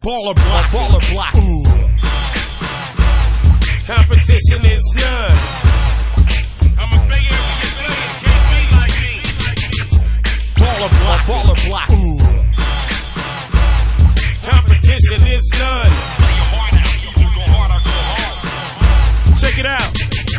Baller block, baller block. Ooh. Competition is none. I'm a Bay Area player, can't be like me. Baller block, baller block. Ooh. Competition is none. Play your heart out, either go hard or go home. Check it out.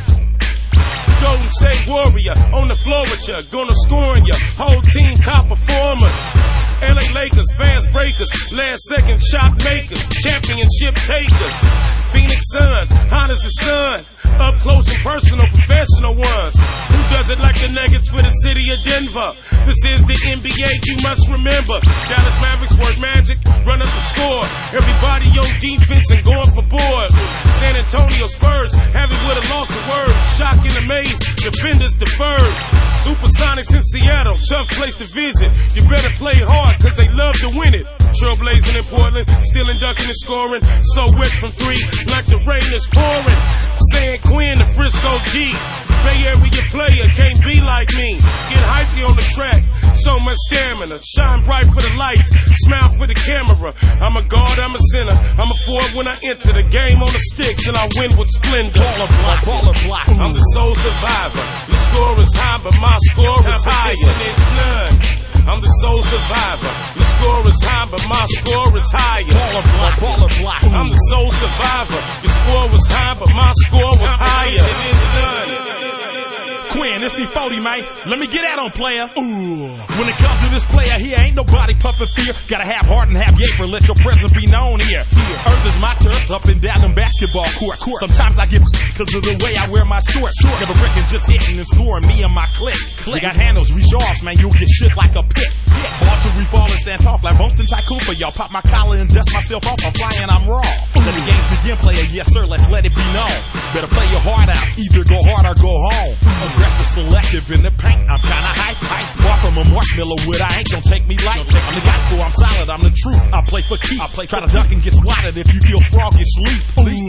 Golden State Warrior on the floor with ya, gonna score on ya. Whole team top performers. LA Lakers, fast breakers, last second shot makers, championship takers. Phoenix Suns, hot as the sun, up close and personal, professional ones. Who does it like the Nuggets for the city of Denver? This is the NBA, you must remember. Dallas Mavericks work magic, run up the score. Everybody on defense and going for boards. San Antonio Spurs have it with a loss of words. Shock and amaze, defenders deferred. Supersonics in Seattle, tough place to visit. You better play hard, cause they love to win it. Trailblazing in Portland, stealing, ducking, and scoring. So wet from three, like the rain is pouring. San Quinn, the Frisco G. Bay Area player, can't be like me. Get hypey on the track, so much stamina. Shine bright for the lights, smile for the camera. I'm a guard, I'm a center. I'm a forward when I enter the game on the sticks, and I win with splendor. Baller block, baller block. I'm the sole survivor. The score is high, but my score is higher. Competition is none. I'm the sole survivor. The score is high, but my score is higher. Baller block, baller block. I'm the sole survivor. The score was high, but my score was higher. Competition is none. Quinn, it's E40, man. Let me get out on, player. Ooh. When it comes to this player here, ain't nobody puffin' fear. Gotta have heart and have yaper, let your presence be known here. Earth is my turf, up and down them basketball courts. Sometimes I get cause of the way I wear my shorts. Never breaking, just hitting and scoring, me and my clique. We got handles, reach offs, man, you'll get shook like a pit. Ball to re-fall and stand off like Boston Tycoon for y'all. Pop my collar and dust myself off, I'm flying, I'm raw. Let the games begin, player, yes sir, let's let it be known. Better play your heart out, either go hard or go home. Aggressive, selective in the paint, I'm kinda hype. Far from a marshmallow wood, I ain't gon' take me light. I'm the gospel, I'm solid, I'm the truth. I play for keep. Try to duck and get swatted if you feel froggish leap.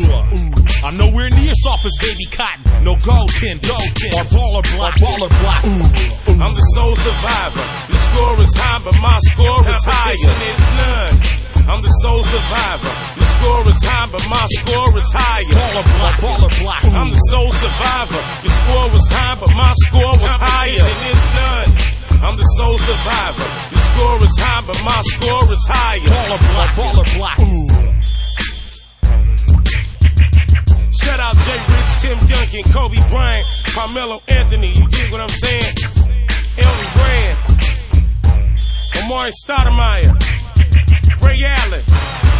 I'm nowhere near soft as baby cotton. No gold tin, or baller block, baller block. I'm the sole survivor. The score is high, but my score is higher. Competition is none. I'm the sole survivor. The score is high, but my score is higher. Baller block, baller block. I'm the sole survivor. The score was high, but my score was higher. Competition is none. I'm the sole survivor. The score is high, but my score is higher. Baller block, baller block. Shout out Jay Rich, Tim Duncan, Kobe Bryant, Carmelo Anthony. You dig what I'm saying? Elton Brand, Amari Stoudemire, Ray Allen.